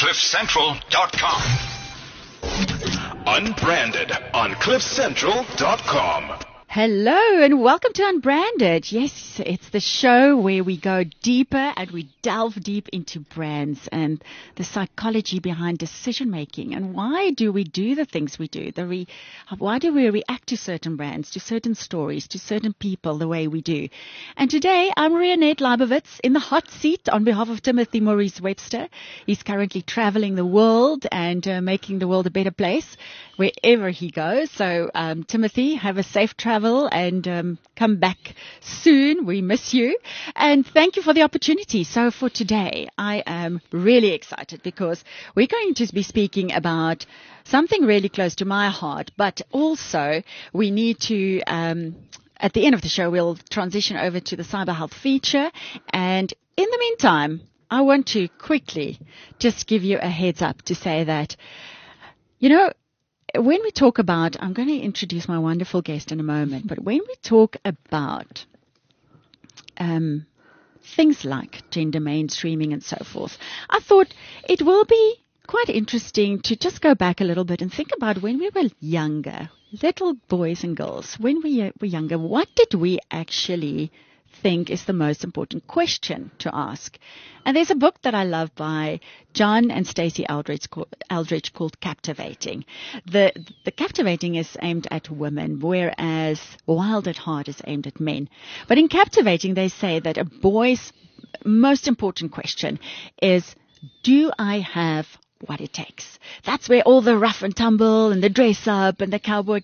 CliffCentral.com. Unbranded on CliffCentral.com. Hello and welcome to Unbranded. Yes, it's the show where we go deeper and we delve deep into brands and the psychology behind decision making and why do we do the things we do? Why do we react to certain brands, to certain stories, to certain people the way we do? And today I'm Rionette Leibovitz in the hot seat on behalf of Timothy Maurice Webster. He's currently traveling the world and making the world a better place wherever he goes. So Timothy, have a safe travel and come back soon. We miss you. And thank you for the opportunity. So for today, I am really excited because we're going to be speaking about something really close to my heart, but also we need to, at the end of the show, we'll transition over to the cyber health feature. And in the meantime, I want to quickly just give you a heads up to say that, when we talk about, I'm going to introduce my wonderful guest in a moment, but when we talk about things like gender mainstreaming and so forth, I thought it will be quite interesting to just go back a little bit and think about when we were younger, little boys and girls, when we were younger, what did we actually think is the most important question to ask? And there's a book that I love by John and Stacey Aldrich called Captivating. The Captivating is aimed at women, whereas Wild at Heart is aimed at men. But in Captivating, they say that a boy's most important question is, do I have what it takes? That's where all the rough and tumble and the dress up and the cowboy,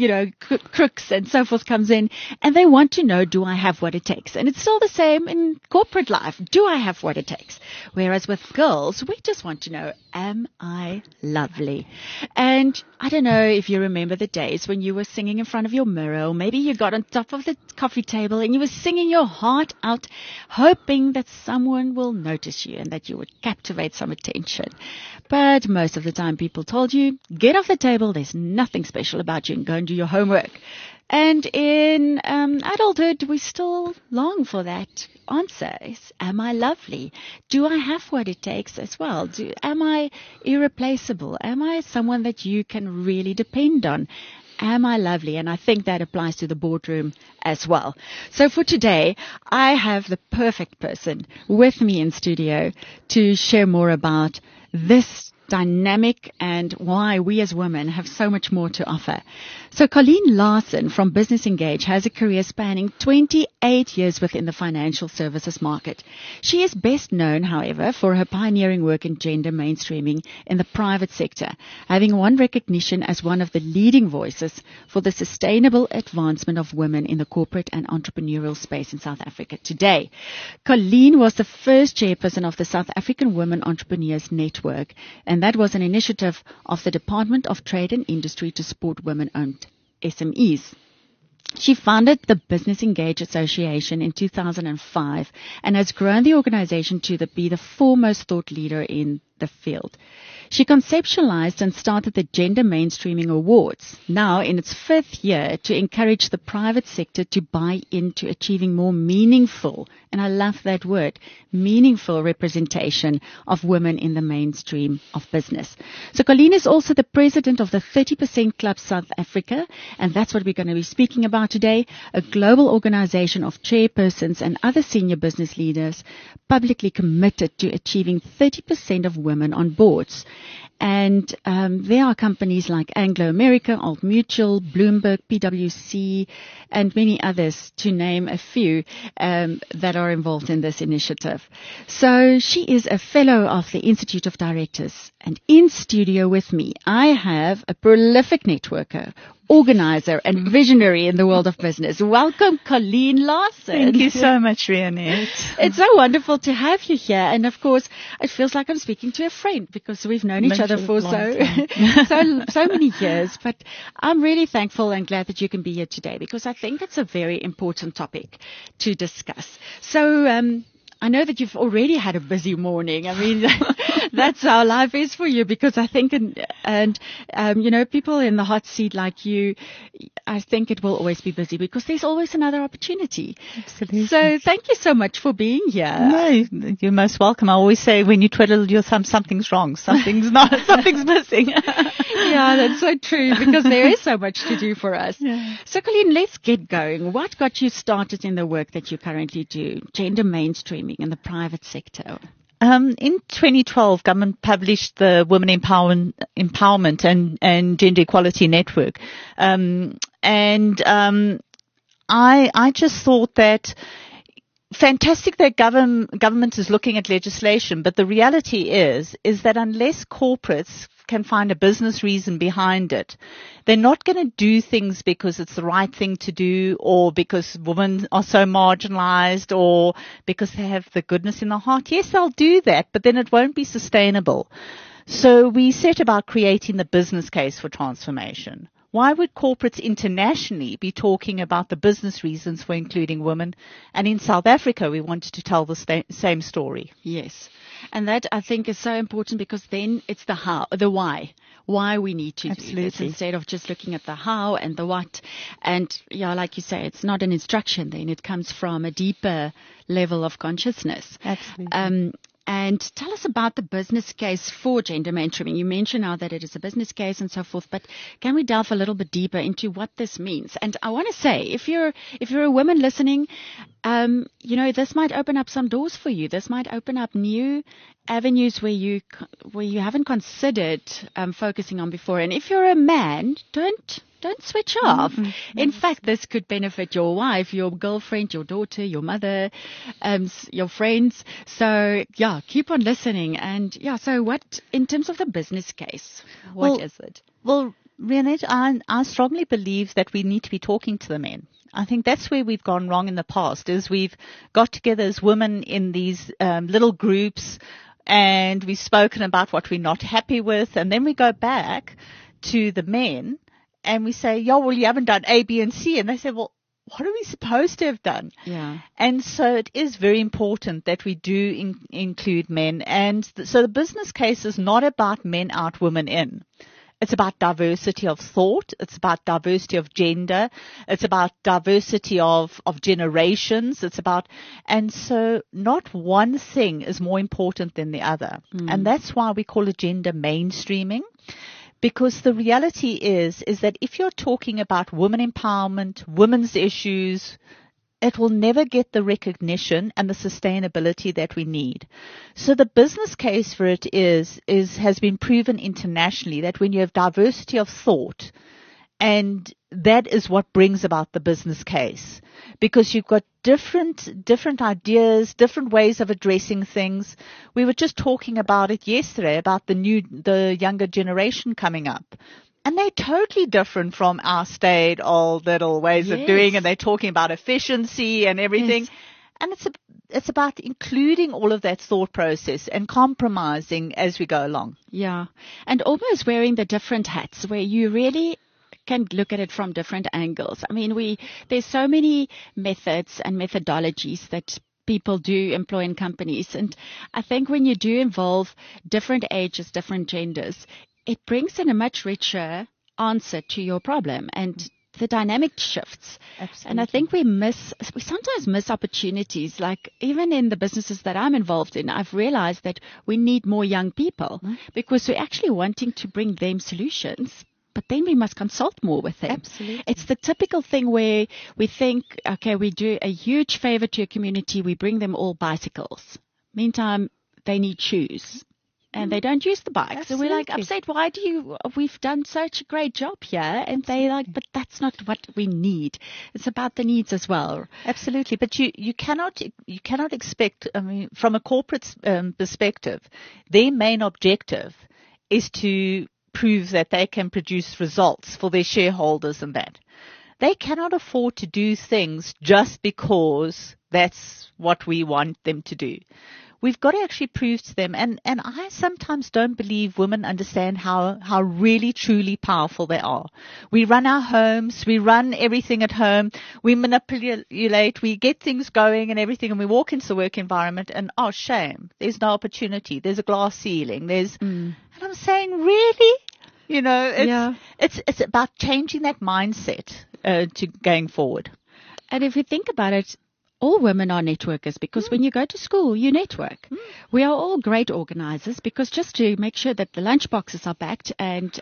crooks and so forth comes in. And they want to know, do I have what it takes? And it's still the same in corporate life. Do I have what it takes? Whereas with girls, we just want to know, am I lovely? And I don't know if you remember the days when you were singing in front of your mirror, or maybe you got on top of the coffee table and you were singing your heart out, hoping that someone will notice you and that you would captivate some attention. But most of the time people told you, get off the table, there's nothing special about you, and go and do your homework. And in adulthood, we still long for that answer. Am I lovely? Do I have what it takes as well? Am I irreplaceable? Am I someone that you can really depend on? Am I lovely? And I think that applies to the boardroom as well. So for today, I have the perfect person with me in studio to share more about this dynamic and why we as women have so much more to offer. So Colleen Larson from Business Engage has a career spanning 28 years within the financial services market. She is best known, however, for her pioneering work in gender mainstreaming in the private sector, having won recognition as one of the leading voices for the sustainable advancement of women in the corporate and entrepreneurial space in South Africa today. Colleen was the first chairperson of the South African Women Entrepreneurs Network, and that was an initiative of the Department of Trade and Industry to support women-owned SMEs. She founded the Business Engage Association in 2005 and has grown the organization to be the foremost thought leader in the field. She conceptualized and started the Gender Mainstreaming Awards, now in its 5th year, to encourage the private sector to buy into achieving more meaningful, and I love that word, meaningful representation of women in the mainstream of business. So Colleen is also the president of the 30% Club South Africa, and that's what we're going to be speaking about today, a global organization of chairpersons and other senior business leaders publicly committed to achieving 30% of women on boards. And there are companies like Anglo American, Old Mutual, Bloomberg, PwC, and many others, to name a few, that are involved in this initiative. So she is a fellow of the Institute of Directors. And in studio with me, I have a prolific networker, organizer, and visionary in the world of business. Welcome, Colleen Larson. Thank you so much, Rionette. It's so wonderful to have you here. And of course, it feels like I'm speaking to a friend because we've known each other for so many years. But I'm really thankful and glad that you can be here today because I think it's a very important topic to discuss. So I know that you've already had a busy morning. I mean, that's how life is for you, because I think, people in the hot seat like you, I think it will always be busy because there's always another opportunity. Absolutely. So thank you so much for being here. No, you're most welcome. I always say when you twiddle your thumb, something's wrong. Something's missing. Yeah, that's so true, because there is so much to do for us. Yeah. So Colleen, let's get going. What got you started in the work that you currently do, gender mainstreaming in the private sector? In 2012, government published the Women Empowerment and Gender Equality Network. I just thought that fantastic that government is looking at legislation, but the reality is that unless corporates can find a business reason behind it, they're not going to do things because it's the right thing to do, or because women are so marginalized, or because they have the goodness in their heart. Yes, they'll do that, but then it won't be sustainable. So we set about creating the business case for transformation. Why would corporates internationally be talking about the business reasons for including women? And in South Africa, we wanted to tell the same story. Yes. And that, I think, is so important, because then it's the why we need to do this, instead of just looking at the how and the what. And yeah, like you say, it's not an instruction then. It comes from a deeper level of consciousness. Absolutely. And tell us about the business case for gender mainstreaming. You mentioned now that it is a business case and so forth, but can we delve a little bit deeper into what this means? And I want to say, if you're a woman listening, this might open up some doors for you. This might open up new avenues where you haven't considered focusing on before. And if you're a man, don't switch off. Mm-hmm. In fact, this could benefit your wife, your girlfriend, your daughter, your mother, your friends. So yeah, keep on listening. And yeah, so what, in terms of the business case, what is it? Well, Rionette, I strongly believe that we need to be talking to the men. I think that's where we've gone wrong in the past, is we've got together as women in these little groups, and we've spoken about what we're not happy with, and then we go back to the men and we say, yeah, well, you haven't done A, B, and C. And they say, well, what are we supposed to have done? Yeah. And so it is very important that we do include men. And so the business case is not about men out, women in. It's about diversity of thought. It's about diversity of gender. It's about diversity of generations. And so not one thing is more important than the other. And that's why we call it gender mainstreaming. Because the reality is that if you're talking about women empowerment, women's issues, it will never get the recognition and the sustainability that we need. So the business case for it has been proven internationally that when you have diversity of thought, and that is what brings about the business case, because you've got different ideas, different ways of addressing things. We were just talking about it yesterday, about the younger generation coming up. And they're totally different from our staid old little ways of doing, and they're talking about efficiency and everything. Yes. And it's about including all of that thought process and compromising as we go along. Yeah. And almost wearing the different hats, where you really can look at it from different angles. I mean, there's so many methods and methodologies that people do employ in companies. And I think when you do involve different ages, different genders, it brings in a much richer answer to your problem, and the dynamic shifts. Absolutely. And I think we sometimes miss opportunities. Like even in the businesses that I'm involved in, I've realized that we need more young people because we're actually wanting to bring them solutions. But then we must consult more with them. Absolutely. It's the typical thing where we think, okay, we do a huge favor to a community. We bring them all bicycles. Meantime, they need shoes. And they don't use the bike. Absolutely. So we're like upset. We've done such a great job here. And they like, but that's not what we need. It's about the needs as well. Absolutely. But you cannot expect, I mean, from a corporate perspective, their main objective is to prove that they can produce results for their shareholders and that. They cannot afford to do things just because that's what we want them to do. we've got to actually prove to them. And I sometimes don't believe women understand how really, truly powerful they are. We run our homes. We run everything at home. We manipulate. We get things going and everything. And we walk into the work environment and, oh, shame. There's no opportunity. There's a glass ceiling. And I'm saying, really? It's about changing that mindset to going forward. And if you think about it, all women are networkers because when you go to school, you network. We are all great organizers because just to make sure that the lunch boxes are packed and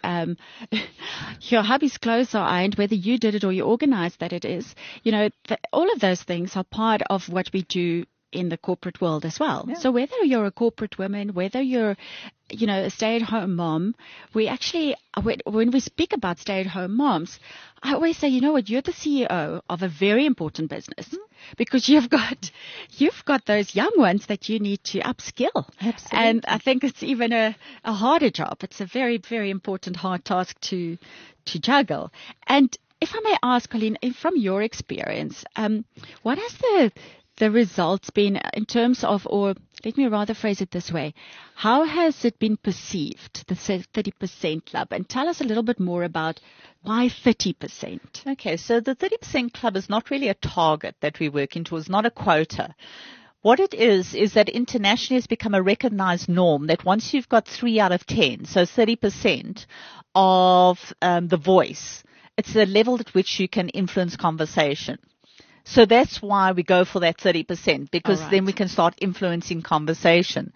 your hubby's clothes are ironed, whether you did it or you organized that it is, all of those things are part of what we do in the corporate world as well. Yeah. So whether you're a corporate woman, whether you're a stay-at-home mom, we actually, when we speak about stay-at-home moms, I always say, you know what, you're the CEO of a very important business because you've got those young ones that you need to upskill. Absolutely. And I think it's even a harder job. It's a very, very important, hard task to juggle. And if I may ask, Colleen, from your experience, what has the results been in terms of, or let me rather phrase it this way, how has it been perceived, the 30% club? And tell us a little bit more about why 30%. Okay, so the 30% club is not really a target that we work into. It's not a quota. What it is that internationally it's become a recognized norm that once you've got 3 out of 10, so 30% of the voice, it's the level at which you can influence conversation. So that's why we go for that 30%, because then we can start influencing conversation.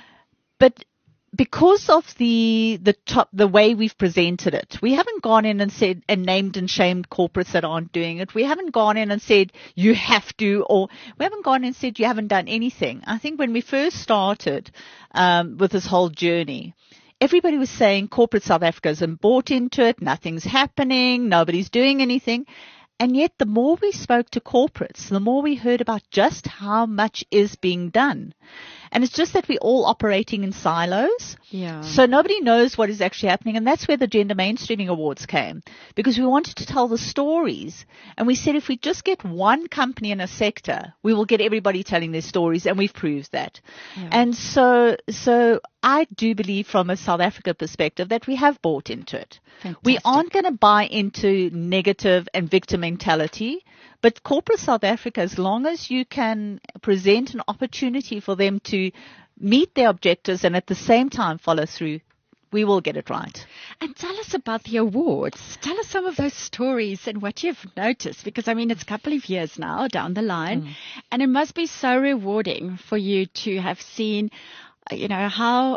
But because of the way we've presented it, we haven't gone in and said and named and shamed corporates that aren't doing it. We haven't gone in and said you have to, or we haven't gone in and said you haven't done anything. I think when we first started with this whole journey, everybody was saying corporate South Africa hasn't bought into it, nothing's happening, nobody's doing anything. And yet the more we spoke to corporates, the more we heard about just how much is being done. And it's just that we're all operating in silos. Yeah. So nobody knows what is actually happening. And that's where the Gender Mainstreaming Awards came, because we wanted to tell the stories. And we said if we just get one company in a sector, we will get everybody telling their stories. And we've proved that. Yeah. And so I do believe from a South Africa perspective that we have bought into it. Fantastic. We aren't going to buy into negative and victim mentality. But corporate South Africa, as long as you can present an opportunity for them to meet their objectives and at the same time follow through, we will get it right. And tell us about the awards. Tell us some of those stories and what you've noticed, because it's a couple of years now down the line, and it must be so rewarding for you to have seen, how,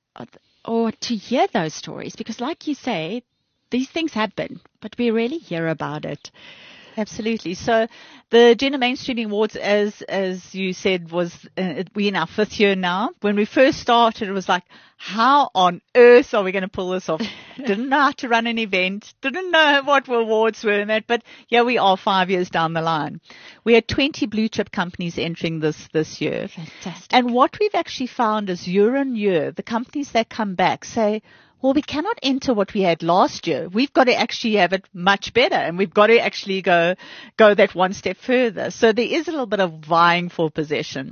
or to hear those stories, because like you say, these things happen, but we really hear about it. Absolutely. So the Gender Mainstreaming Awards, as you said, was we're in our 5th year now. When we first started, it was like, how on earth are we going to pull this off? Didn't know how to run an event. Didn't know what awards were in that. But here we are 5 years down the line. We had 20 blue chip companies entering this year. Fantastic. And what we've actually found is year on year, the companies that come back say, well, we cannot enter what we had last year. We've got to actually have it much better, and we've got to actually go that one step further. So there is a little bit of vying for possession.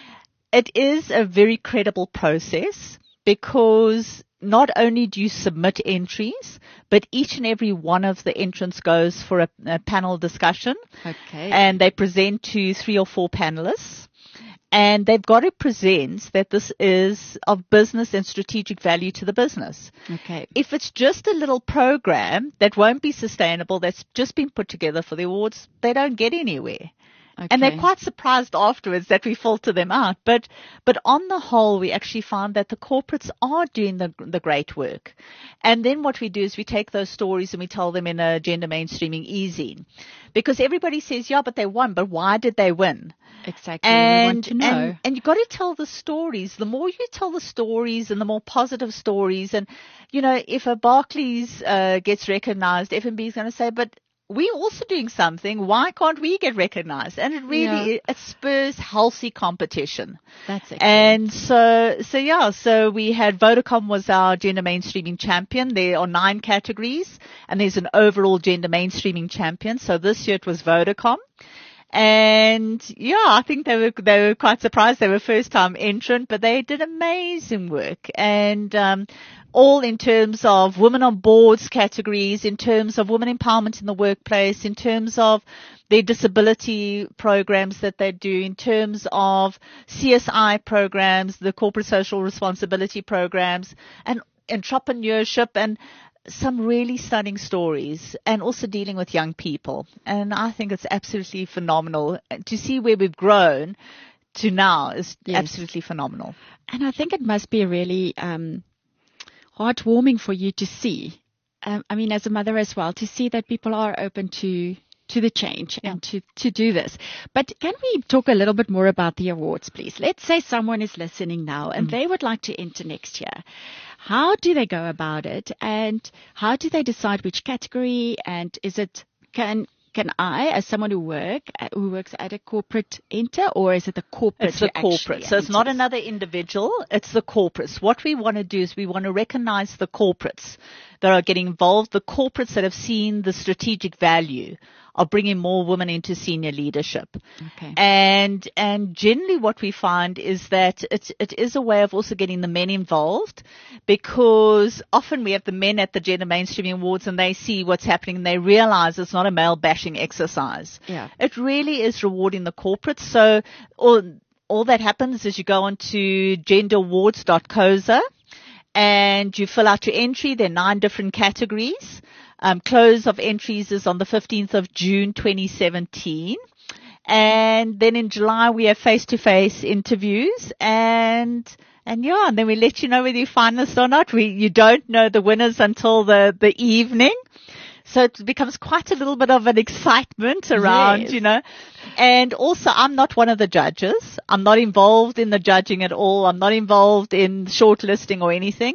It is a very credible process because not only do you submit entries, but each and every one of the entrants goes for a panel discussion. Okay. And they present to 3 or 4 panelists. And they've got to present that this is of business and strategic value to the business. Okay. If it's just a little program that won't be sustainable, that's just been put together for the awards, they don't get anywhere. Okay. And they're quite surprised afterwards that we filter them out. But on the whole, we actually found that the corporates are doing the great work. And then what we do is we take those stories and we tell them in a gender mainstreaming e-zine. Because everybody says, yeah, but they won. But why did they win? Exactly. And we want to know. And you've got to tell the stories. The more you tell the stories and the more positive stories. And, if a Barclays gets recognized, FNB is going to say, but we're also doing something. Why can't we get recognized? And it really it spurs healthy competition. That's it. And so we had Vodacom was our gender mainstreaming champion. There are 9 categories, and there's an overall gender mainstreaming champion. So this year it was Vodacom. And yeah, I think they were quite surprised. They were first time entrant, but they did amazing work. And, all in terms of women on boards categories, in terms of women empowerment in the workplace, in terms of their disability programs that they do, in terms of CSI programs, the corporate social responsibility programs, and entrepreneurship, and some really stunning stories, and also dealing with young people. And I think it's absolutely phenomenal to see where we've grown to now is absolutely phenomenal. And I think it must be really heartwarming for you to see. I mean, as a mother as well, to see that people are open to the change and to do this. But can we talk a little bit more about the awards, please? Let's say someone is listening now and they would like to enter next year. How do they go about it, and how do they decide which category? And is it can I, as someone who works at a corporate, enter, or is it the corporate? It's the corporate. So it's not another individual. It's the corporates. What we want to do is we want to recognize the corporates that are getting involved, the corporates that have seen the strategic value of bringing more women into senior leadership. Okay. And generally what we find is that it is a way of also getting the men involved, because often we have the men at the Gender Mainstreaming Awards and they see what's happening and they realize it's not a male bashing exercise. Yeah. It really is rewarding the corporates. So all that happens is you go on to genderawards.coza and you fill out your entry. There are 9 different categories. Close of entries is on the 15th of June, 2017. And then in July, we have face-to-face interviews and then we let you know whether you're finalist or not. You don't know the winners until the evening. So it becomes quite a little bit of an excitement around, And also, I'm not one of the judges. I'm not involved in the judging at all. I'm not involved in shortlisting or anything.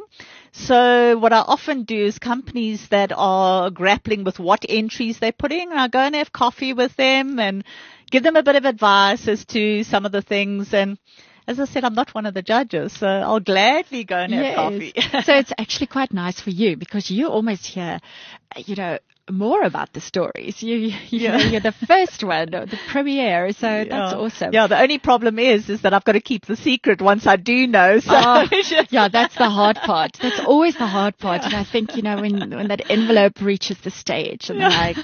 So what I often do is companies that are grappling with what entries they're putting, I go and have coffee with them and give them a bit of advice as to some of the things. And as I said, I'm not one of the judges, so I'll gladly go and have coffee. So it's actually quite nice for you, because you almost hear, more about the stories. You're the first one, or the premiere, so that's awesome. Yeah, the only problem is that I've got to keep the secret once I do know. So. That's the hard part. That's always the hard part. And I think, when that envelope reaches the stage and like,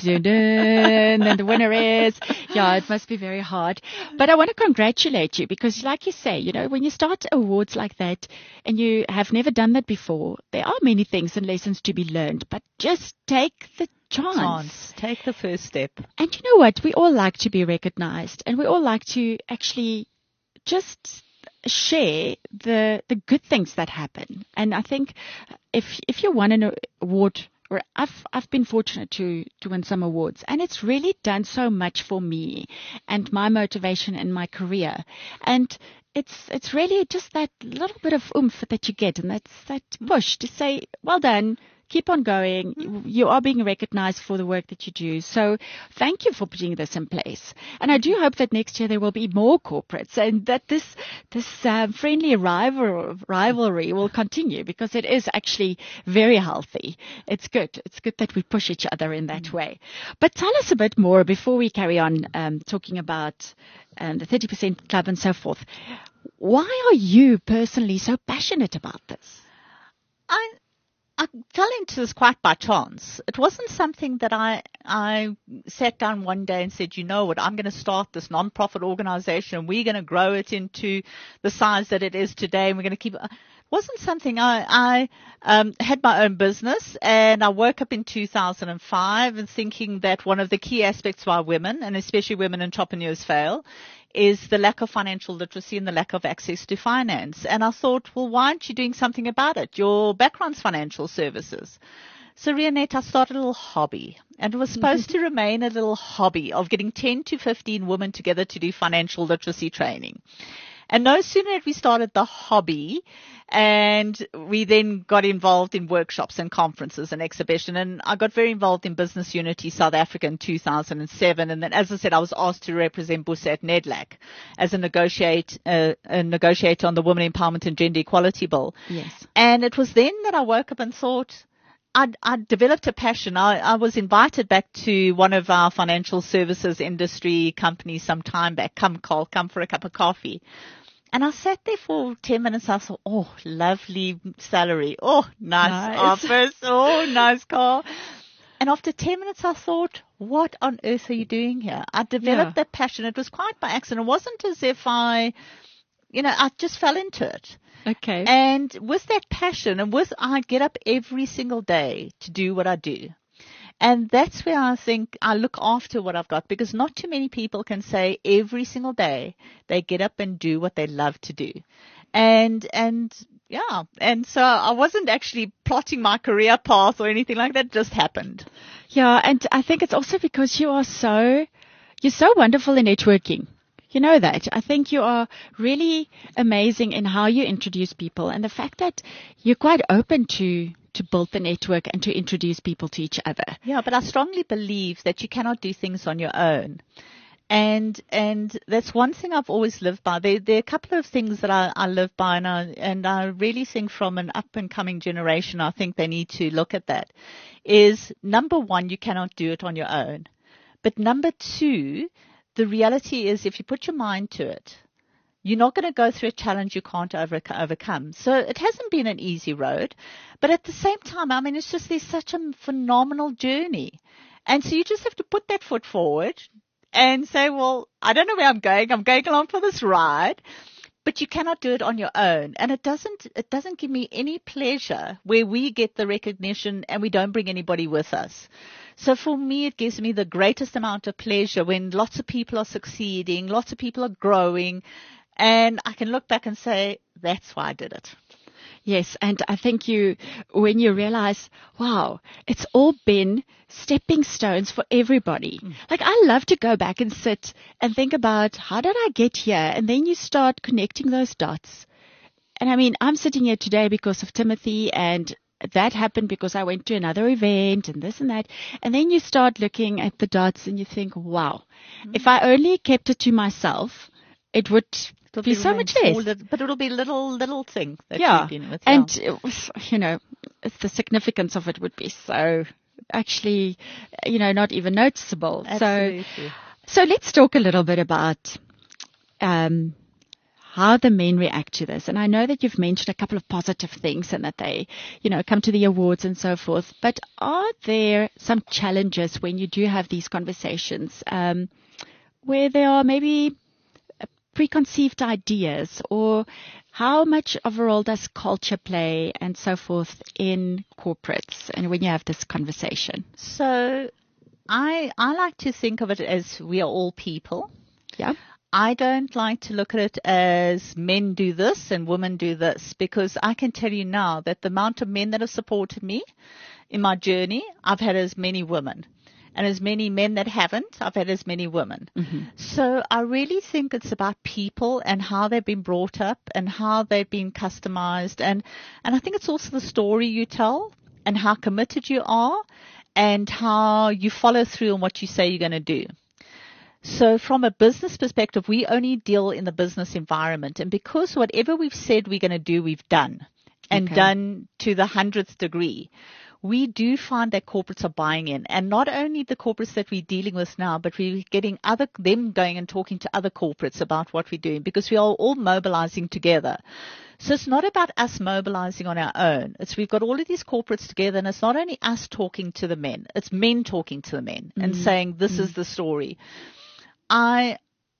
and then the winner is, it must be very hard. But I want to congratulate you, because like you say, when you start awards like that and you have never done that before, there are many things and lessons to be learned, but just take the chance. Take the first step. And you know what? We all like to be recognized, and we all like to actually just share the good things that happen. And I think if you won an award, or I've been fortunate to win some awards, and it's really done so much for me and my motivation in my career. And it's really just that little bit of oomph that you get, and that's that push to say, well done. Keep on going. You are being recognized for the work that you do. So thank you for putting this in place. And I do hope that next year there will be more corporates, and that this friendly rivalry will continue, because it is actually very healthy. It's good. It's good that we push each other in that way. But tell us a bit more before we carry on talking about the 30% Club and so forth. Why are you personally so passionate about this? I fell into this quite by chance. It wasn't something that I sat down one day and said, you know what, I'm going to start this non-profit organization and we're going to grow it into the size that it is today, and we're going to keep it. Wasn't something I had my own business, and I woke up in 2005 and thinking that one of the key aspects why women, and especially women entrepreneurs, fail is the lack of financial literacy and the lack of access to finance. And I thought, well, why aren't you doing something about it? Your background's financial services. So, Rionette, I started a little hobby, and it was supposed to remain a little hobby of getting 10 to 15 women together to do financial literacy training. And no sooner had we started the hobby, and we then got involved in workshops and conferences and exhibition. And I got very involved in Business Unity South Africa in 2007. And then, as I said, I was asked to represent BUSA at NEDLAC as a negotiator on the Women Empowerment and Gender Equality Bill. Yes. And it was then that I woke up and thought, I developed a passion. I was invited back to one of our financial services industry companies some time back. Come, Carl, come for a cup of coffee. And I sat there for 10 minutes. I thought, oh, lovely salary. Oh, nice office. Oh, nice car. And after 10 minutes, I thought, what on earth are you doing here? I developed that passion. It was quite by accident. It wasn't as if I just fell into it. Okay. And with that passion and I get up every single day to do what I do. And that's where I think I look after what I've got, because not too many people can say every single day they get up and do what they love to do. And so I wasn't actually plotting my career path or anything like that. It just happened. Yeah. And I think it's also because you're so wonderful in networking. You know that. I think you are really amazing in how you introduce people, and the fact that you're quite open to build the network and to introduce people to each other. Yeah, but I strongly believe that you cannot do things on your own. And that's one thing I've always lived by. There are a couple of things that I live by, and I really think from an up and coming generation, I think they need to look at that. Is number one, you cannot do it on your own. But number two, the reality is if you put your mind to it, you're not going to go through a challenge you can't overcome. So it hasn't been an easy road, but at the same time, I mean, it's just there's such a phenomenal journey. And so you just have to put that foot forward and say, well, I don't know where I'm going. I'm going along for this ride, but you cannot do it on your own. And it doesn't give me any pleasure where we get the recognition and we don't bring anybody with us. So for me, it gives me the greatest amount of pleasure when lots of people are succeeding, lots of people are growing, and I can look back and say, that's why I did it. Yes, and I think when you realize, wow, it's all been stepping stones for everybody. Like, I love to go back and sit and think about, how did I get here? And then you start connecting those dots. And I mean, I'm sitting here today because of Timothy, and that happened because I went to another event and this and that. And then you start looking at the dots and you think, wow, if I only kept it to myself, it would be so much less. But it'll be little thing that you've been with. And it was, the significance of it would be so actually, not even noticeable. Absolutely. So let's talk a little bit about how the men react to this. And I know that you've mentioned a couple of positive things and that they, come to the awards and so forth. But are there some challenges when you do have these conversations where there are maybe preconceived ideas, or how much of a role does culture play and so forth in corporates and when you have this conversation? So I like to think of it as we are all people. Yeah. I don't like to look at it as men do this and women do this, because I can tell you now that the amount of men that have supported me in my journey, I've had as many women. And as many men that haven't, I've had as many women. Mm-hmm. So I really think it's about people and how they've been brought up and how they've been customized. And I think it's also the story you tell and how committed you are and how you follow through on what you say you're going to do. So from a business perspective, we only deal in the business environment. And because whatever we've said we're going to do, we've done and done to the 100th degree. We do find that corporates are buying in, and not only the corporates that we're dealing with now, but we're getting them going and talking to other corporates about what we're doing, because we are all mobilizing together. So it's not about us mobilizing on our own. We've got all of these corporates together, and it's not only us talking to the men, it's men talking to the men and saying, this is the story. I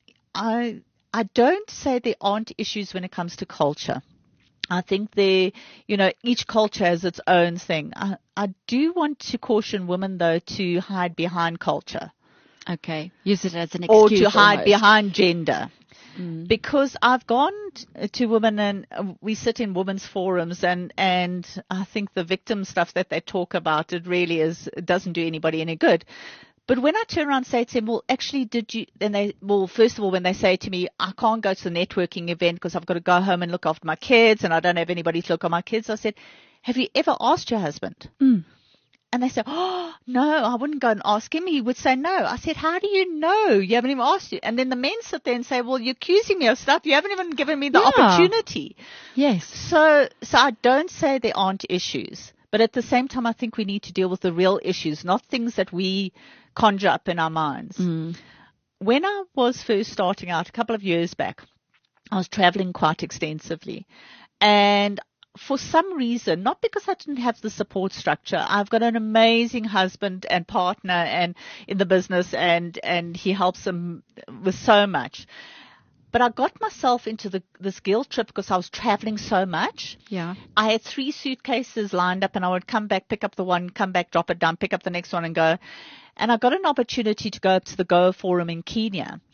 don't say there aren't issues when it comes to culture. I think each culture has its own thing. I do want to caution women, though, to hide behind culture. Okay. Use it as an excuse. Or to hide behind gender. Because I've gone to women and we sit in women's forums and I think the victim stuff that they talk about, it doesn't do anybody any good. But when I turn around and say to them, well, actually, first of all, when they say to me, I can't go to the networking event because I've got to go home and look after my kids and I don't have anybody to look after my kids, I said, have you ever asked your husband? And they said, oh, no, I wouldn't go and ask him. He would say no. I said, how do you know? You haven't even asked you. And then the men sit there and say, well, you're accusing me of stuff. You haven't even given me the opportunity. Yes. So I don't say there aren't issues. But at the same time, I think we need to deal with the real issues, not things that we conjure up in our minds. When I was first starting out a couple of years back, I was traveling quite extensively. And for some reason, not because I didn't have the support structure, I've got an amazing husband and partner and in the business, and he helps them with so much. But I got myself into this guilt trip because I was traveling so much. Yeah. I had 3 suitcases lined up, and I would come back, pick up the one, come back, drop it down, pick up the next one and go. And I got an opportunity to go up to the Goa Forum in Kenya.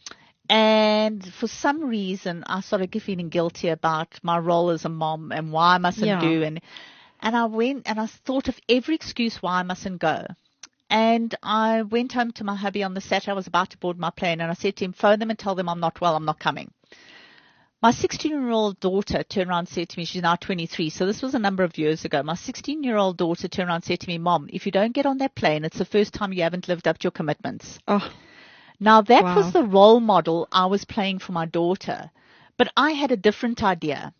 And for some reason, I started feeling guilty about my role as a mom and why I mustn't do. And I went and I thought of every excuse why I mustn't go. And I went home to my hubby on the Saturday. I was about to board my plane, and I said to him, phone them and tell them I'm not well, I'm not coming. My 16-year-old daughter turned around and said to me, she's now 23, so this was a number of years ago. My 16-year-old daughter turned around and said to me, Mom, if you don't get on that plane, it's the first time you haven't lived up to your commitments. Oh. Now, that Wow. was the role model I was playing for my daughter, but I had a different idea.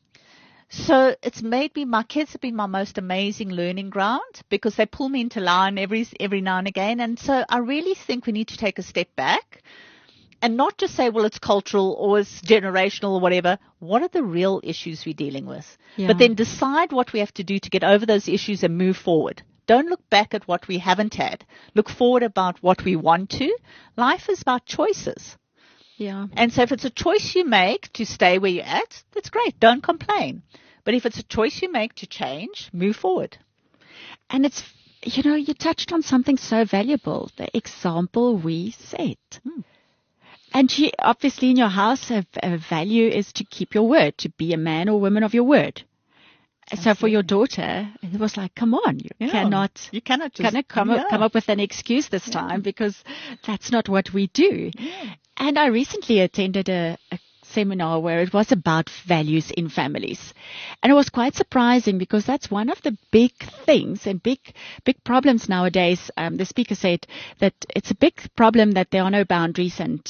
So it's made me, my kids have been my most amazing learning ground because they pull me into line every now and again. And so I really think we need to take a step back and not just say, well, it's cultural or it's generational or whatever. What are the real issues we're dealing with? Yeah. But then decide what we have to do to get over those issues and move forward. Don't look back at what we haven't had. Look forward about what we want to. Life is about choices. Yeah. And so if it's a choice you make to stay where you're at, that's great. Don't complain. But if it's a choice you make to change, move forward. And it's, you touched on something so valuable, the example we set. And she, obviously in your house, a value is to keep your word, to be a man or woman of your word. So for your daughter, it was like, come on, you cannot just come up with an excuse this time because that's not what we do. Yeah. And I recently attended a seminar where it was about values in families. And it was quite surprising because that's one of the big things and big problems nowadays. The speaker said that it's a big problem that there are no boundaries and,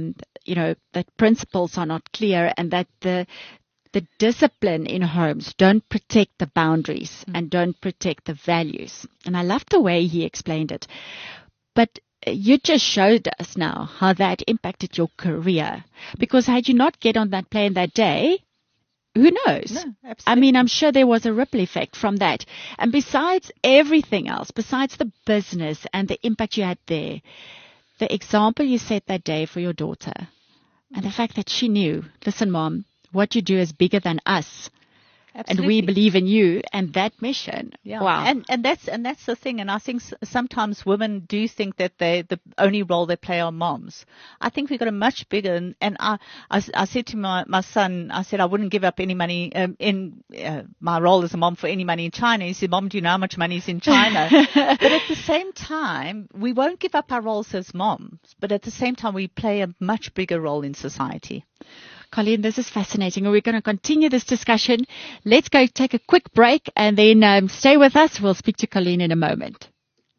that principles are not clear and that the discipline in homes don't protect the boundaries and don't protect the values. And I loved the way he explained it. But you just showed us now how that impacted your career. Because had you not get on that plane that day, who knows? No, absolutely. I mean, I'm sure there was a ripple effect from that. And besides everything else, besides the business and the impact you had there, the example you set that day for your daughter and the fact that she knew, listen, Mom, what you do is bigger than us. Absolutely. And we believe in you and that mission. Yeah. Wow. And that's the thing. And I think sometimes women do think that the only role they play are moms. I think we've got a much bigger, and I said to my son, I said I wouldn't give up any money in my role as a mom for any money in China. He said, Mom, do you know how much money is in China? But at the same time, we won't give up our roles as moms. But at the same time, we play a much bigger role in society. Colleen, this is fascinating. We're going to continue this discussion. Let's go take a quick break and then stay with us. We'll speak to Colleen in a moment.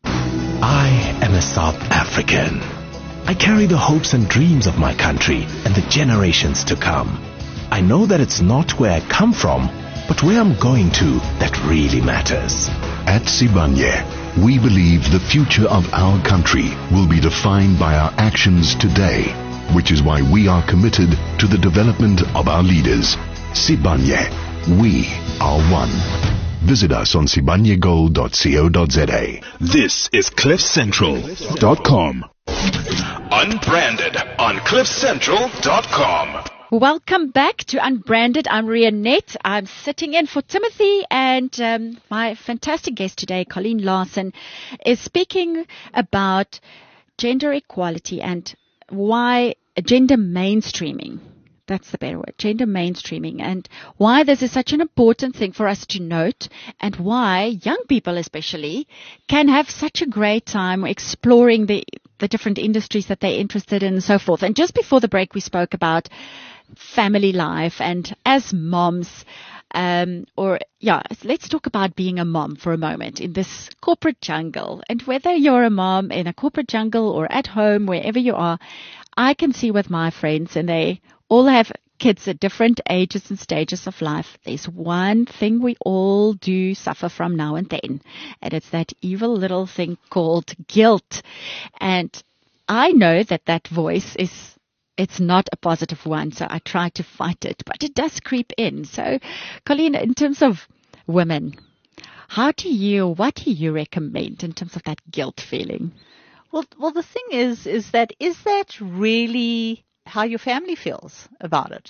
I am a South African. I carry the hopes and dreams of my country and the generations to come. I know that it's not where I come from, but where I'm going to that really matters. At Sibanye, we believe the future of our country will be defined by our actions today, which is why we are committed to the development of our leaders. Sibanye, we are one. Visit us on sibanyegold.co.za. This is CliffCentral.com. Unbranded on CliffCentral.com. Welcome back to Unbranded. I'm Rianette. I'm sitting in for Timothy, and my fantastic guest today, Colleen Larson, is speaking about gender equality and why gender mainstreaming, that's the better word, gender mainstreaming, and why this is such an important thing for us to note, and why young people especially can have such a great time exploring the different industries that they're interested in and so forth. And just before the break, we spoke about family life and as moms, let's talk about being a mom for a moment in this corporate jungle. And whether you're a mom in a corporate jungle or at home, wherever you are, I can see with my friends, and they all have kids at different ages and stages of life, there's one thing we all do suffer from now and then, and it's that evil little thing called guilt. And I know that voice it's not a positive one, so I try to fight it, but it does creep in. So, Colleen, in terms of women, what do you recommend in terms of that guilt feeling? Well, the thing is that really how your family feels about it?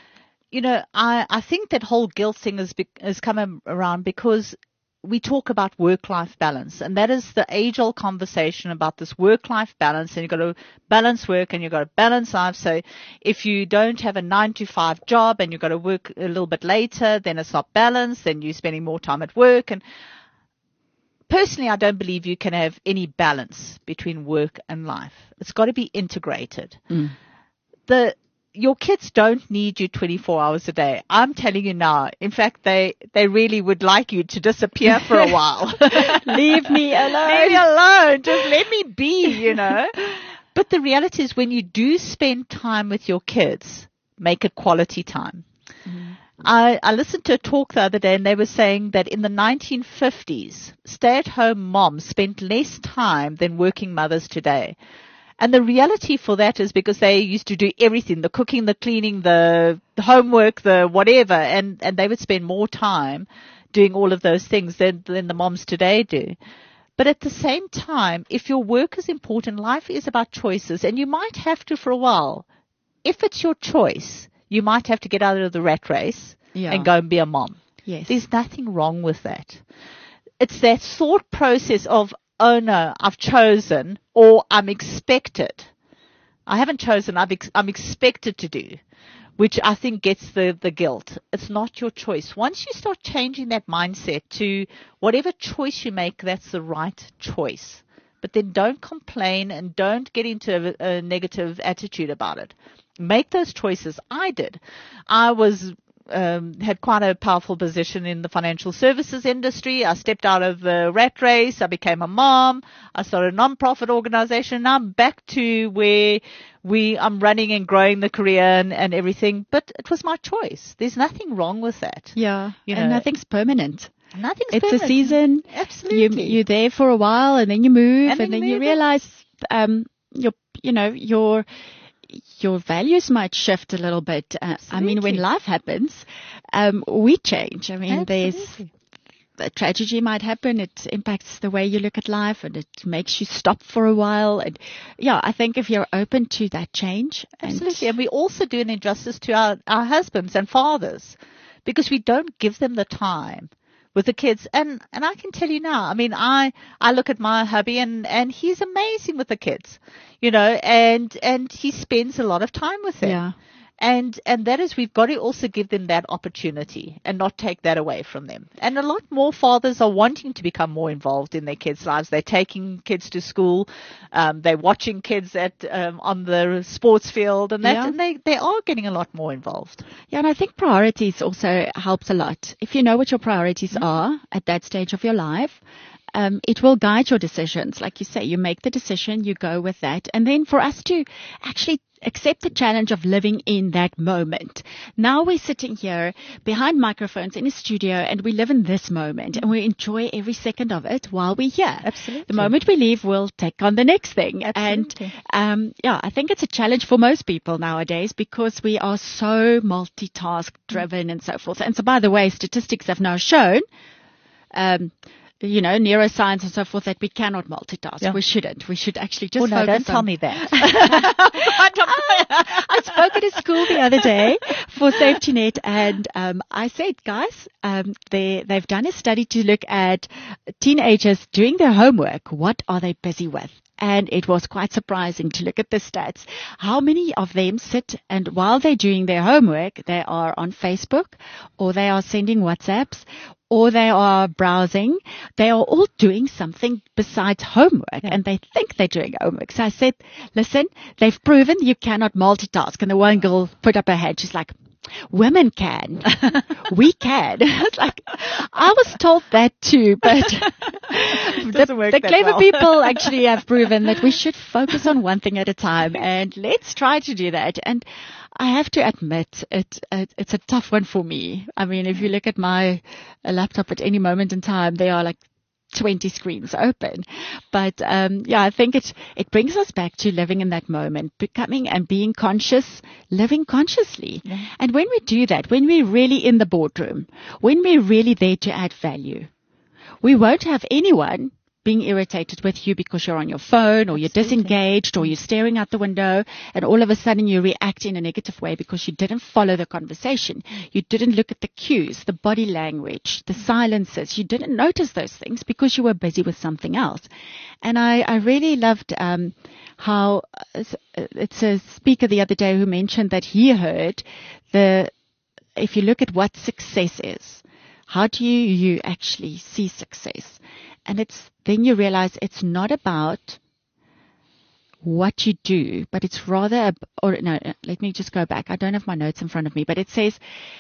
I think that whole guilt thing has come around because we talk about work-life balance, and that is the age-old conversation about this work-life balance, and you've got to balance work and you've got to balance life. So if you don't have a 9-to-5 job and you've got to work a little bit later, then it's not balanced, then you're spending more time at work. And personally, I don't believe you can have any balance between work and life. It's got to be integrated. Your kids don't need you 24 hours a day. I'm telling you now. In fact, they really would like you to disappear for a while. Leave me alone. Leave me alone. Just let me be, But the reality is when you do spend time with your kids, make it quality time. Mm. I listened to a talk the other day, and they were saying that in the 1950s, stay-at-home moms spent less time than working mothers today. And the reality for that is because they used to do everything, the cooking, the cleaning, the homework, the whatever, and they would spend more time doing all of those things than the moms today do. But at the same time, if your work is important, life is about choices, and you might have to for a while. If it's your choice, you might have to get out of the rat race and go and be a mom. Yes. There's nothing wrong with that. It's that thought process of, oh no, I've chosen, or I'm expected. I haven't chosen, I'm expected to do, which I think gets the guilt. It's not your choice. Once you start changing that mindset to whatever choice you make, that's the right choice. But then don't complain and don't get into a negative attitude about it. Make those choices. I did. I had quite a powerful position in the financial services industry. I stepped out of the rat race. I became a mom. I started a non-profit organization. Now I'm back to where I'm running and growing the career and everything. But it was my choice. There's nothing wrong with that. Yeah. And nothing's permanent. Nothing's it's permanent. A season. Absolutely. You're there for a while, and then you move, and then you realize your values might shift a little bit. I mean, when life happens, we change. I mean, there's a tragedy might happen. It impacts the way you look at life, and it makes you stop for a while. And I think if you're open to that change. Absolutely. And we also do an injustice to our husbands and fathers because we don't give them the time with the kids. And I can tell you now, I mean, I look at my hubby and he's amazing with the kids, and he spends a lot of time with them. Yeah. And that is, we've got to also give them that opportunity and not take that away from them. And a lot more fathers are wanting to become more involved in their kids' lives. They're taking kids to school. They're watching kids on the sports field, and they are getting a lot more involved. Yeah, and I think priorities also helps a lot. If you know what your priorities are at that stage of your life, it will guide your decisions. Like you say, you make the decision, you go with that. And then for us to actually accept the challenge of living in that moment. Now we're sitting here behind microphones in a studio, and we live in this moment, and we enjoy every second of it while we're here. Absolutely. The moment we leave, we'll take on the next thing. Absolutely. And I think it's a challenge for most people nowadays because we are so multitask driven and so forth. And so, by the way, statistics have now shown neuroscience and so forth, that we cannot multitask. Yeah. We shouldn't. We should actually just focus don't tell me that. I spoke at a school the other day for Safety Net, and I said, guys, they've done a study to look at teenagers doing their homework. What are they busy with? And it was quite surprising to look at the stats. How many of them sit and while they're doing their homework, they are on Facebook, or they are sending WhatsApps, or they are browsing. They are all doing something besides homework, and they think they're doing homework. So I said, listen, they've proven you cannot multitask. And the one girl put up her hand. She's like, women can. We can. It's like, I was told that too, but the clever people actually have proven that we should focus on one thing at a time, and let's try to do that. And I have to admit it's a tough one for me. I mean, if you look at my laptop at any moment in time, there are like 20 screens open. But I think it brings us back to living in that moment, becoming and being conscious, living consciously. Yeah. And when we do that, when we're really in the boardroom, when we're really there to add value, we won't have anyone being irritated with you because you're on your phone or you're disengaged or you're staring out the window and all of a sudden you react in a negative way because you didn't follow the conversation. You didn't look at the cues, the body language, the silences. You didn't notice those things because you were busy with something else. And I really loved how it's a speaker the other day who mentioned that he heard if you look at what success is, how do you actually see success? And then you realize it's not about what you do, but it's rather, let me just go back. I don't have my notes in front of me, but it says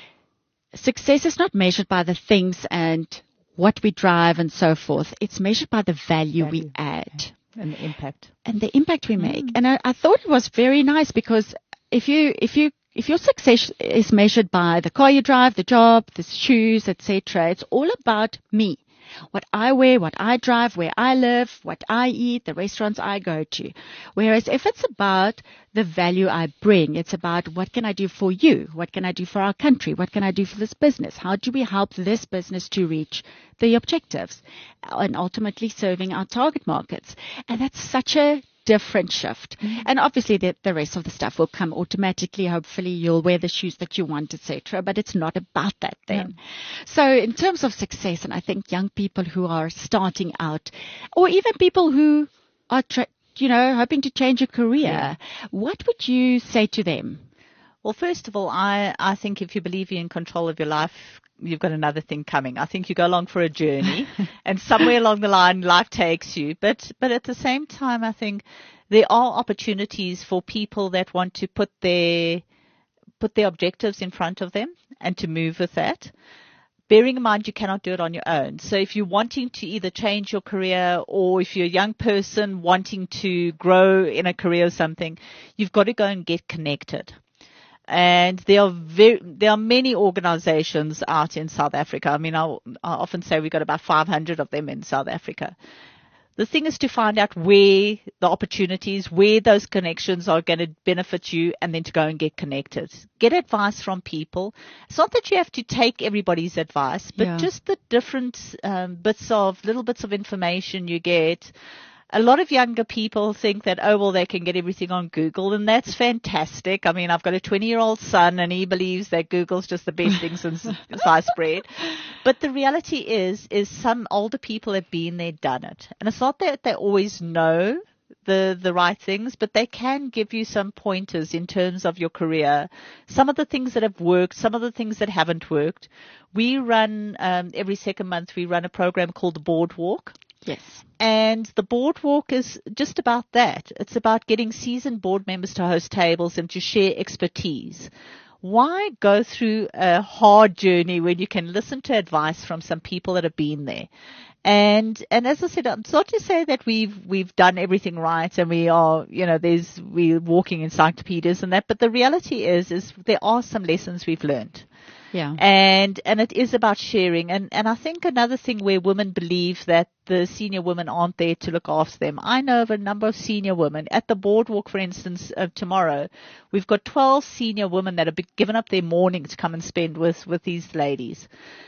success is not measured by the things and what we drive and so forth. It's measured by the value we add. And the impact. And the impact we make. And I thought it was very nice because if your success is measured by the car you drive, the job, the shoes, etc., it's all about me. What I wear, what I drive, where I live, what I eat, the restaurants I go to. Whereas if it's about the value I bring, it's about what can I do for you? What can I do for our country? What can I do for this business? How do we help this business to reach the objectives and ultimately serving our target markets? And that's such a different shift. And obviously the rest of the stuff will come automatically. Hopefully you'll wear the shoes that you want, etc. But it's not about that then. No. So in terms of success, and I think young people who are starting out, or even people who are hoping to change a career, what would you say to them? Well, first of all, I think if you believe you're in control of your life, you've got another thing coming. I think you go along for a journey and somewhere along the line life takes you. But at the same time, I think there are opportunities for people that want to put their objectives in front of them and to move with that. Bearing in mind you cannot do it on your own. So if you're wanting to either change your career or if you're a young person wanting to grow in a career or something, you've got to go and get connected. And there are many organizations out in South Africa. I mean, I often say we've got about 500 of them in South Africa. The thing is to find out where the opportunities, where those connections are going to benefit you, and then to go and get connected. Get advice from people. It's not that you have to take everybody's advice, but just the different little bits of information you get. A lot of younger people think that, they can get everything on Google, and that's fantastic. I mean, I've got a 20-year-old son, and he believes that Google's just the best thing since sliced bread. But the reality is some older people have been there, done it. And it's not that they always know the right things, but they can give you some pointers in terms of your career. Some of the things that have worked, some of the things that haven't worked. We run, every second month, we run a program called the Boardwalk. Yes. And the Boardwalk is just about that. It's about getting seasoned board members to host tables and to share expertise. Why go through a hard journey when you can listen to advice from some people that have been there? And as I said, it's not to say that we've done everything right and we are, we're walking encyclopedias and that, but the reality is there are some lessons we've learned. Yeah. And it is about sharing. And I think another thing where women believe that the senior women aren't there to look after them. I know of a number of senior women at the Boardwalk, for instance, tomorrow. We've got 12 senior women that have given up their morning to come and spend with these ladies.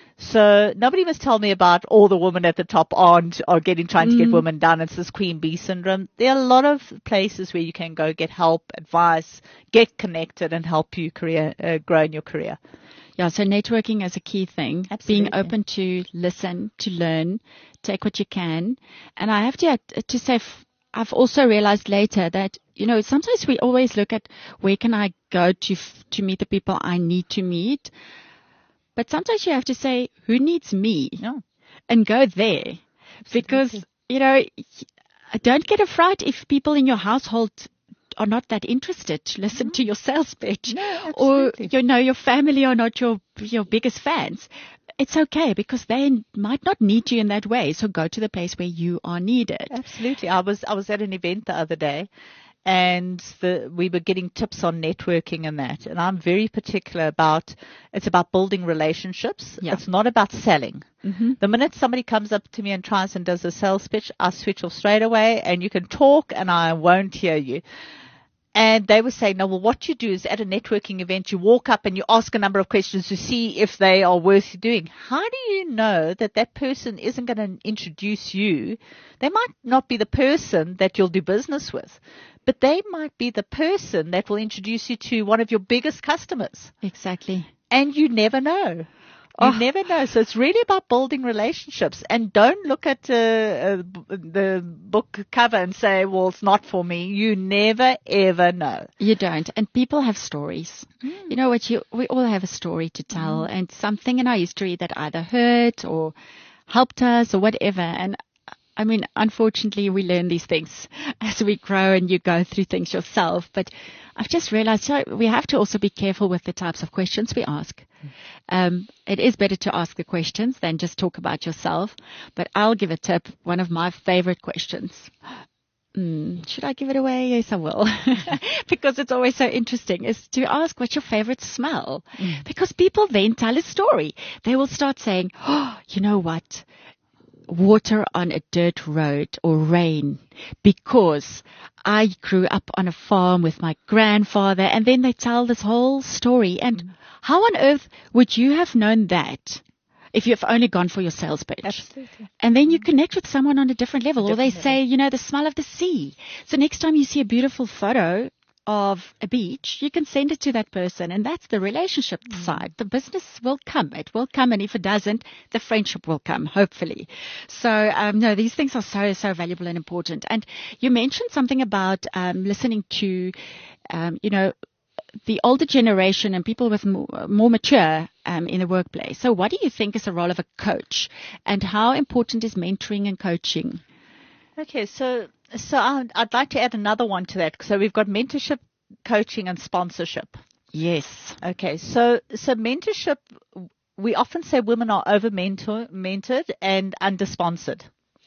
So nobody must tell me about all the women at the top are trying to get women done. It's this queen bee syndrome. There are a lot of places where you can go get help, advice, get connected and help you grow in your career. Yeah, so networking is a key thing. Absolutely. Being open to listen, to learn, take what you can. And I have to say, I've also realized later that, sometimes we always look at where can I go to meet the people I need to meet. But sometimes you have to say, who needs me? No. And go there. Because, don't get a fright if people in your household are not that interested to listen to your sales pitch. No, or, your family are not your biggest fans. It's okay because they might not need you in that way. So go to the place where you are needed. Absolutely. I was at an event the other day and we were getting tips on networking and that. And I'm very particular it's about building relationships. Yeah. It's not about selling. The minute somebody comes up to me and tries and does a sales pitch, I switch off straight away, and you can talk and I won't hear you. And they were saying, no, well, what you do is at a networking event, you walk up and you ask a number of questions to see if they are worth doing. How do you know that that person isn't going to introduce you? They might not be the person that you'll do business with, but they might be the person that will introduce you to one of your biggest customers. Exactly. And you never know. You never know. So it's really about building relationships. And don't look at the book cover and say, well, it's not for me. You never, ever know. You don't. And people have stories. You know what? We all have a story to tell and something in our history that either hurt or helped us or whatever. And I mean, unfortunately, we learn these things as we grow and you go through things yourself. But I've just realized we have to also be careful with the types of questions we ask. It is better to ask the questions than just talk about yourself. But I'll give a tip. One of my favorite questions. Should I give it away? Yes, I will. Because it's always so interesting is to ask what's your favorite smell? Because people then tell a story. They will start saying, oh, you know what? Water on a dirt road or rain because I grew up on a farm with my grandfather, and then they tell this whole story. And how on earth would you have known that if you've only gone for your sales pitch? Absolutely. And then you connect with someone on a different level, or they say, you know, the smell of the sea. So next time you see a beautiful photo of a beach, you can send it to that person, and that's the relationship side. The business will come. It will come, and if it doesn't, the friendship will come, hopefully. So, no, these things are so valuable and important. And you mentioned something about listening to, you know, the older generation and people with more mature in the workplace. So what do you think is the role of a coach, and how important is mentoring and coaching? Okay, so I'd like to add another one to that. So we've got mentorship, coaching, and sponsorship. Yes. Okay, so mentorship, we often say women are over-mentored and under-sponsored.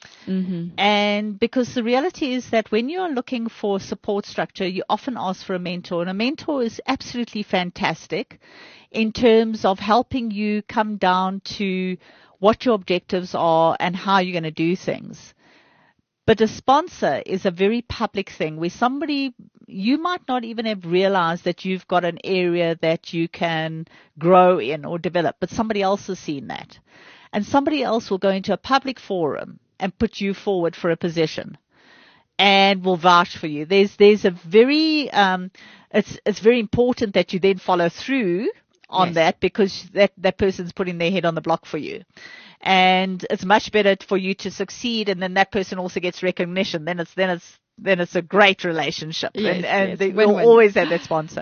And because the reality is that when you're looking for support structure, you often ask for a mentor. And a mentor is absolutely fantastic in terms of helping you come down to what your objectives are and how you're going to do things. But a sponsor is a very public thing where you might not even have realized that you've got an area that you can grow in or develop, but somebody else has seen that. And somebody else will go into a public forum and put you forward for a position and will vouch for you. There's a very, it's very important that you then follow through on that, because that person's putting their head on the block for you. And it's much better for you to succeed, and then that person also gets recognition. Then it's a great relationship, and they will always have that sponsor.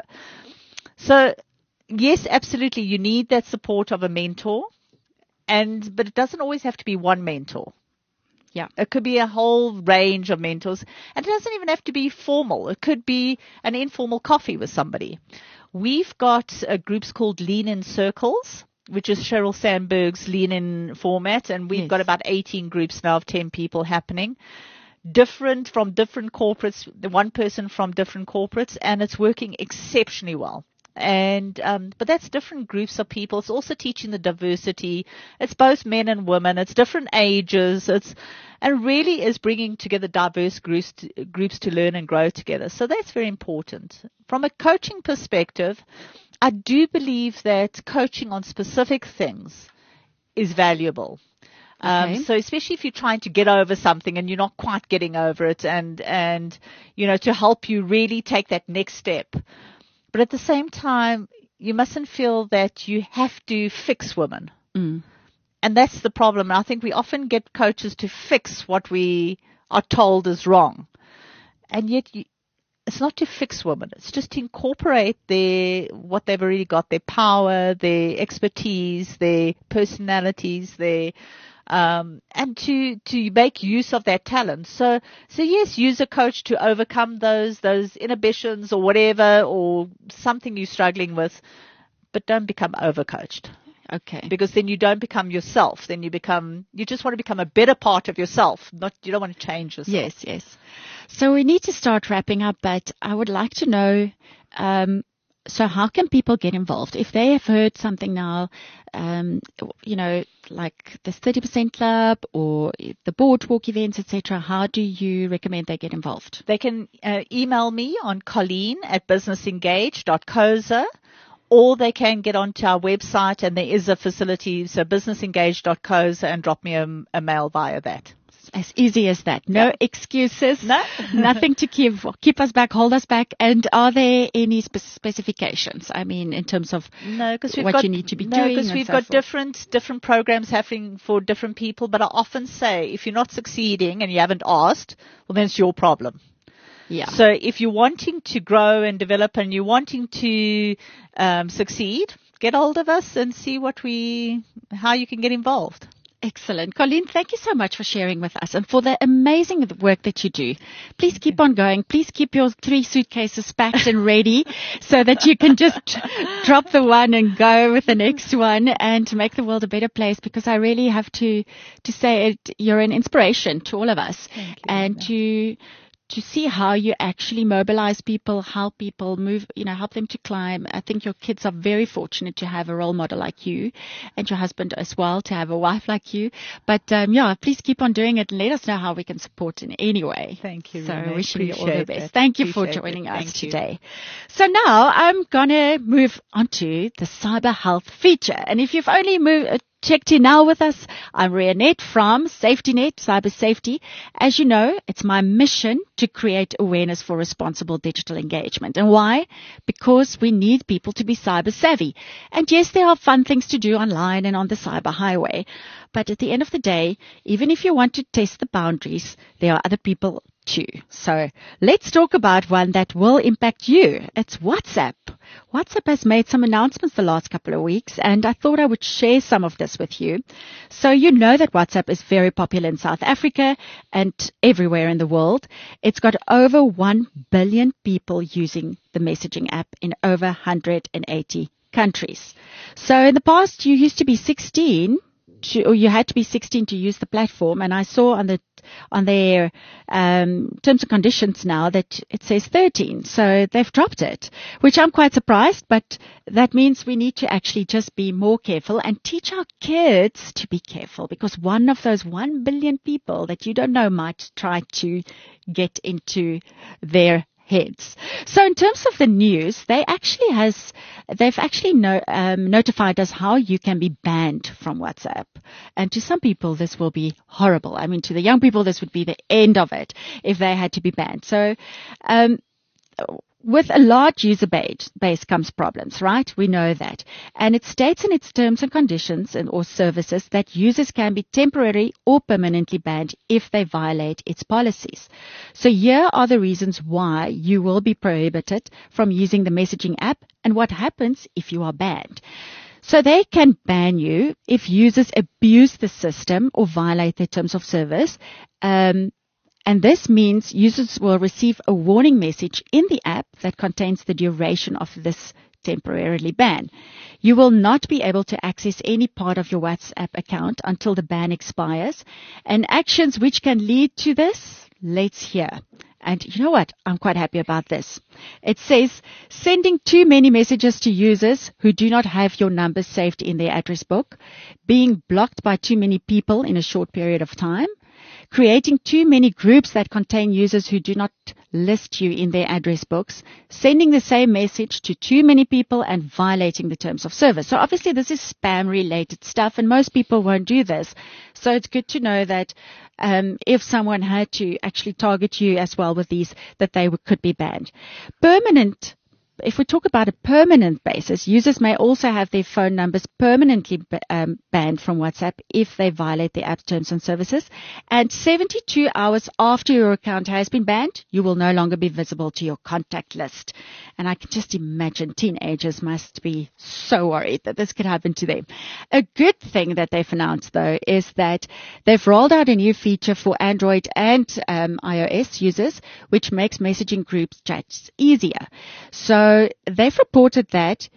So yes, absolutely, you need that support of a mentor, but it doesn't always have to be one mentor. Yeah, it could be a whole range of mentors, and it doesn't even have to be formal. It could be an informal coffee with somebody. We've got groups called Lean In Circles, which is Sheryl Sandberg's Lean In format, and we've got about 18 groups now of 10 people happening, different from different corporates, one person from different corporates, and it's working exceptionally well. And but that's different groups of people. It's also teaching the diversity. It's both men and women. It's different ages. And really is bringing together diverse groups to learn and grow together. So that's very important. From a coaching perspective, I do believe that coaching on specific things is valuable. So especially if you're trying to get over something and you're not quite getting over it, and you know, to help you really take that next step. But at the same time, you mustn't feel that you have to fix women. And that's the problem. And I think we often get coaches to fix what we are told is wrong. And yet it's not to fix women. It's just to incorporate what they've already got, their power, their expertise, their personalities, and to make use of that talent. So yes, use a coach to overcome those inhibitions or whatever, or something you're struggling with, but don't become overcoached. Okay. Because then you don't become yourself. Then you just want to become a better part of yourself. You don't want to change yourself. Yes, yes. So we need to start wrapping up, but I would like to know, so how can people get involved? If they have heard something now, like this 30% Club or the boardwalk events, etc., how do you recommend they get involved? They can email me on colleen@businessengage.coza, or they can get onto our website, and there is a facility, so businessengage.coza, and drop me a mail via that. As easy as that. No excuses. No. Nothing to keep us back, hold us back. And are there any specifications? I mean, in terms of what you need to be doing? Because we've got different programs happening for different people. But I often say, if you're not succeeding and you haven't asked, well, then it's your problem. Yeah. So if you're wanting to grow and develop and you're wanting to succeed, get hold of us and see how you can get involved. Excellent. Colleen, thank you so much for sharing with us and for the amazing work that you do. Please keep on going. Please keep your 3 suitcases packed and ready so that you can just drop the one and go with the next one and to make the world a better place, because I really have to say it, you're an inspiration to all of us. Thank you. And to see how you actually mobilize people, help people move, help them to climb. I think your kids are very fortunate to have a role model like you, and your husband as well, to have a wife like you. But please keep on doing it and let us know how we can support in any way. Thank you. So Renee. wishing you all the best. That. Thank you for joining us today. So now I'm going to move on to the cyber health feature. And if you've only checked in now with us, I'm Rianette from SafetyNet Cyber Safety. As you know, it's my mission to create awareness for responsible digital engagement. And why? Because we need people to be cyber savvy. And yes, there are fun things to do online and on the cyber highway. But at the end of the day, even if you want to test the boundaries, there are other people too. So let's talk about one that will impact you. It's WhatsApp. WhatsApp has made some announcements the last couple of weeks, and I thought I would share some of this with you. So you know that WhatsApp is very popular in South Africa and everywhere in the world. It's got over 1 billion people using the messaging app in over 180 countries. So in the past, you used to be 16 you had to be 16 to use the platform, and I saw on their terms and conditions now that it says 13. So they've dropped it, which I'm quite surprised, but that means we need to actually just be more careful and teach our kids to be careful, because one of those 1 billion people that you don't know might try to get into their heads. So in terms of the news, they've actually notified us how you can be banned from WhatsApp. And to some people, this will be horrible. I mean, to the young people, this would be the end of it if they had to be banned. So, with a large user base comes problems, right? We know that. And it states in its terms and conditions or services that users can be temporarily or permanently banned if they violate its policies. So here are the reasons why you will be prohibited from using the messaging app and what happens if you are banned. So they can ban you if users abuse the system or violate their terms of service. And this means users will receive a warning message in the app that contains the duration of this temporarily ban. You will not be able to access any part of your WhatsApp account until the ban expires. And actions which can lead to this, let's hear. And you know what? I'm quite happy about this. It says sending too many messages to users who do not have your number saved in their address book, being blocked by too many people in a short period of time, creating too many groups that contain users who do not list you in their address books, sending the same message to too many people, and violating the terms of service. So obviously this is spam related stuff, and most people won't do this. So it's good to know that if someone had to actually target you as well with these, that they could be banned. If we talk about a permanent basis, users may also have their phone numbers permanently banned from WhatsApp if they violate the app's terms and services. And 72 hours after your account has been banned, you will no longer be visible to your contact list. And I can just imagine teenagers must be so worried that this could happen to them. A good thing that they've announced, though, is that they've rolled out a new feature for Android and iOS users, which makes messaging group chats easier. So they've reported that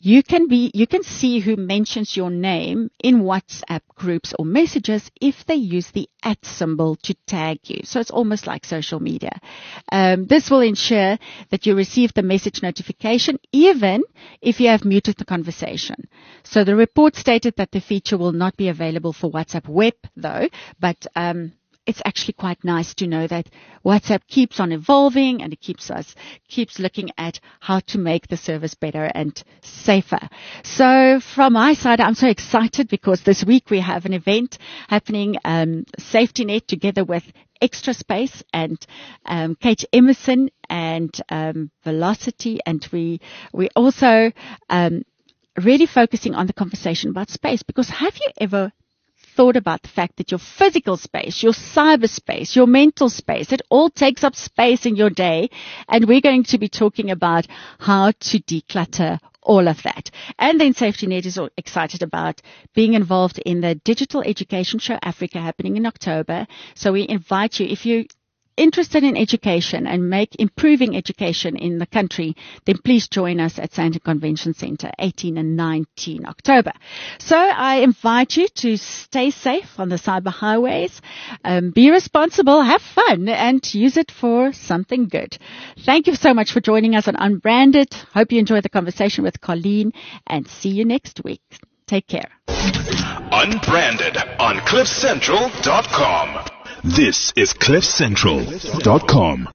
you can see who mentions your name in WhatsApp groups or messages if they use the @ symbol to tag you. So it's almost like social media. This will ensure that you receive the message notification even if you have muted the conversation. So the report stated that the feature will not be available for WhatsApp web though, but it's actually quite nice to know that WhatsApp keeps on evolving and it keeps looking at how to make the service better and safer. So from my side, I'm so excited because this week we have an event happening, Safety Net together with Extra Space and Kate Emerson and Velocity, and we also really focusing on the conversation about space, because have you ever thought about the fact that your physical space, your cyberspace, your mental space, it all takes up space in your day, and we're going to be talking about how to declutter all of that. And then Safety Net is excited about being involved in the Digital Education Show Africa happening in October. So we invite you, if you're interested in education and improving education in the country, then please join us at Sandton Convention Center, 18 and 19 October. So I invite you to stay safe on the cyber highways, be responsible, have fun, and use it for something good. Thank you so much for joining us on Unbranded. Hope you enjoyed the conversation with Colleen, and see you next week. Take care. Unbranded on CliffCentral.com. This is CliffCentral.com.